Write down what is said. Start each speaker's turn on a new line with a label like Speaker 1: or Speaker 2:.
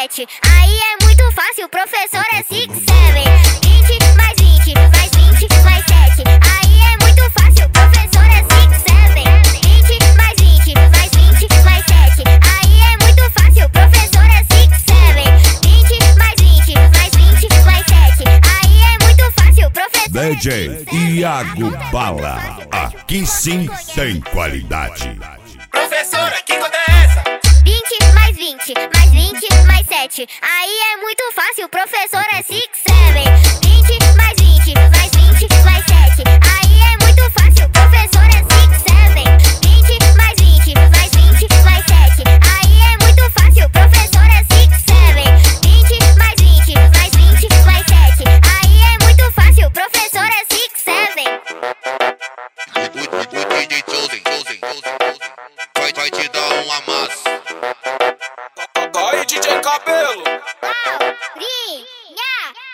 Speaker 1: 7. Aí é muito fácil, o professor é 6, 7. 20 mais 20 mais 20 mais 7. Aí é muito fácil, o professor é 6, 7. 20 mais 20 mais 20 mais 7. Aí é muito fácil, o professor é 6, 7. 20 mais 20 mais 20 mais 7. Aí é muito fácil, o professor
Speaker 2: DJ Iago Bala, aqui sim tem qualidade.
Speaker 3: Professora, que conta é essa?
Speaker 1: 20 mais 20 mais 20 mais 7. Aí é muito fácil, o professor é 6, 7. 20 mais 20 mais 20 mais 7. Aí é muito fácil, o professor é 6, 7. 20 mais 20 mais 20 mais 7. Aí é muito fácil, o professor é 6, 7. 20 mais 20 mais 20 mais 7. Aí é muito fácil, o professor é 6, 7.
Speaker 4: O DJ vai te dar um amasso.
Speaker 3: Aí, DJ Cabelo.
Speaker 1: Paulinha.